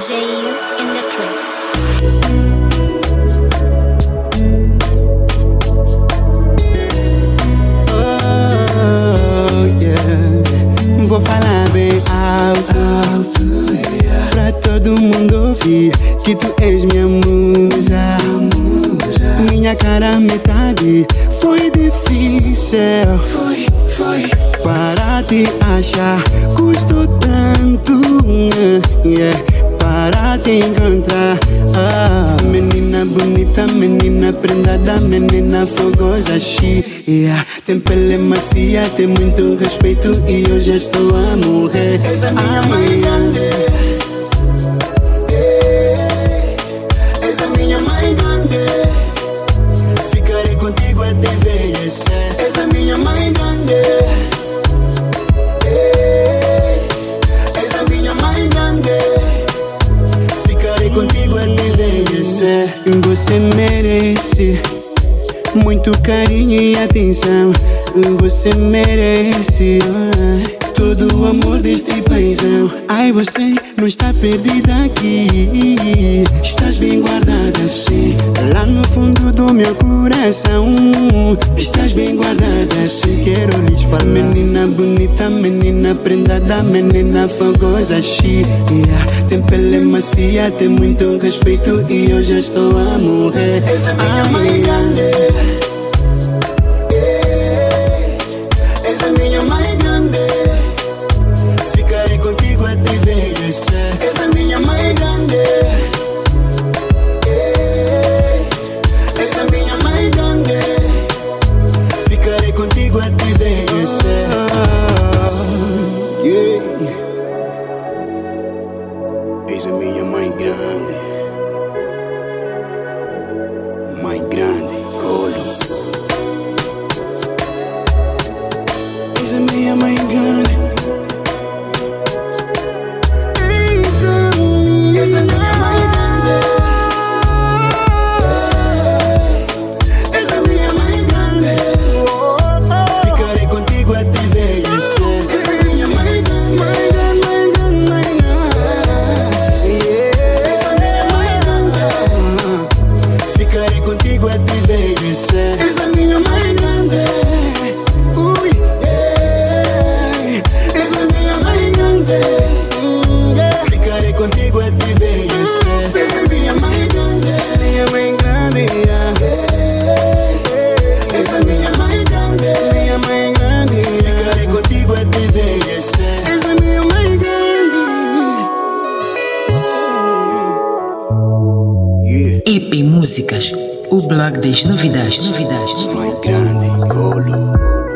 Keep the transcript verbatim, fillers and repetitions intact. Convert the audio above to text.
J U in the track. Oh, yeah. Vou falar bem alto, alto, yeah. Pra todo mundo ouvir que tu és minha musa, musa. Minha cara metade. Foi difícil, foi, foi. Para te achar custou tanto, yeah. Para te encontrar, ah. Menina bonita, menina prendada, menina fogosa, chi, yeah. Tem pele macia, tem muito respeito e eu já estou a morrer. Essa minha mãe grande, essa minha mãe grande. Ficarei contigo até envelhecer. Essa minha mãe grande, essa minha mãe grande. Ficarei contigo até envelhecer. Você merece muito carinho e atenção. Você merece oh, todo o amor deste paizão. Ai, você não está perdida aqui. Estás bem guardada assim, lá no fundo do meu coração. Estás bem guardada assim. Quero lhes falar, menina bonita, menina prendada, menina fogosa, chi, yeah. Tem pele macia, tem muito respeito e eu já estou a morrer. Essa é minha mãe grande, essa minha mãe grande. Ficarei contigo até envelhecer. Essa minha mãe grande, essa minha mãe grande. Ficarei contigo até envelhecer. Yeah. Essa minha mãe grande, mãe grande, colo. Essa minha mãe grande. Essa minha mãe grande, essa minha mãe grande. Ficarei contigo até envelhecer. Essa minha mãe grande, mãe grande, mãe grande. Essa minha mãe grande. Ficarei contigo até envelhecer. Essa minha mãe grande. Ui, yeah. Essa minha mãe grande. Ficarei contigo até envelhecer. Essa minha mãe grande, minha mãe grande, yeah. Essa minha mãe grande, minha mãe grande, yeah. Ficarei contigo até envelhecer. Essa minha mãe grande, yeah. E P Músicas, o blog das novidades, novidades. Mãe grande, colo.